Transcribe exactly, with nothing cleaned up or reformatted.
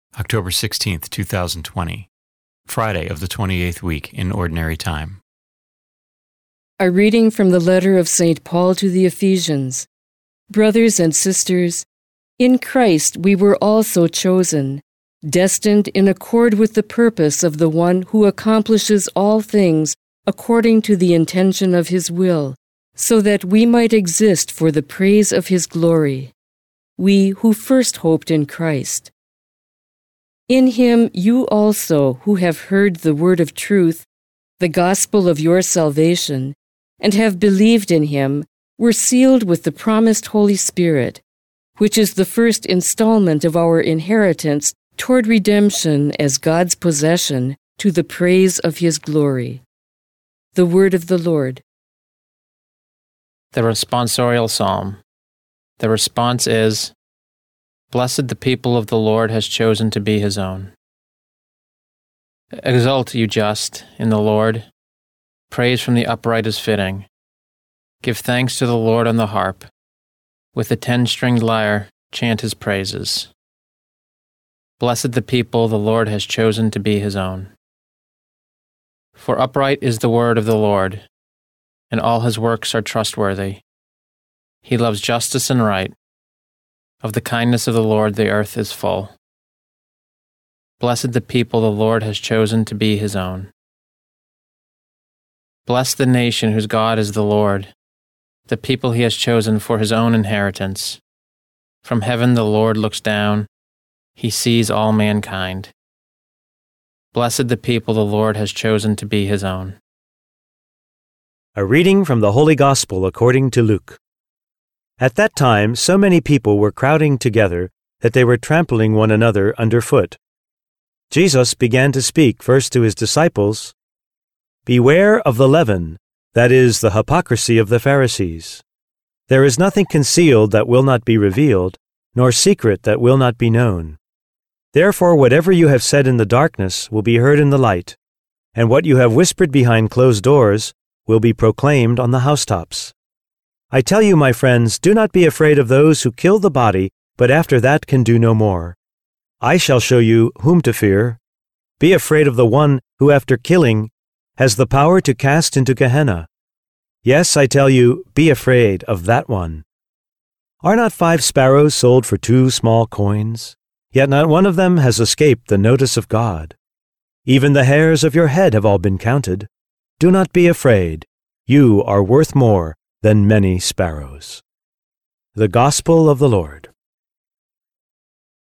October sixteenth, two thousand twenty, Friday of the twenty-eighth week in Ordinary Time. A reading from the letter of Saint Paul to the Ephesians. Brothers and sisters, in Christ we were also chosen, destined in accord with the purpose of the one who accomplishes all things according to the intention of his will, so that we might exist for the praise of his glory. We who first hoped in Christ. In him you also, who have heard the word of truth, the gospel of your salvation, and have believed in him, were sealed with the promised Holy Spirit, which is the first installment of our inheritance toward redemption as God's possession to the praise of his glory. The word of the Lord. The responsorial psalm. The response is, Blessed the people of the Lord has chosen to be his own. Exult, you just, in the Lord. Praise from the upright is fitting. Give thanks to the Lord on the harp. With the ten-stringed lyre, chant his praises. Blessed the people the Lord has chosen to be his own. For upright is the word of the Lord, and all his works are trustworthy. He loves justice and right. Of the kindness of the Lord the earth is full. Blessed the people the Lord has chosen to be his own. Bless the nation whose God is the Lord, the people he has chosen for his own inheritance. From heaven the Lord looks down, he sees all mankind. Blessed the people the Lord has chosen to be his own. A reading from the Holy Gospel according to Luke. At that time, so many people were crowding together that they were trampling one another underfoot. Jesus began to speak first to his disciples, Beware of the leaven, that is, the hypocrisy of the Pharisees. There is nothing concealed that will not be revealed, nor secret that will not be known. Therefore, whatever you have said in the darkness will be heard in the light, and what you have whispered behind closed doors will be proclaimed on the housetops. I tell you, my friends, do not be afraid of those who kill the body, but after that can do no more. I shall show you whom to fear. Be afraid of the one who, after killing, has the power to cast into Gehenna. Yes, I tell you, be afraid of that one. Are not five sparrows sold for two small coins? Yet not one of them has escaped the notice of God. Even the hairs of your head have all been counted. Do not be afraid. You are worth more than many sparrows. The Gospel of the Lord.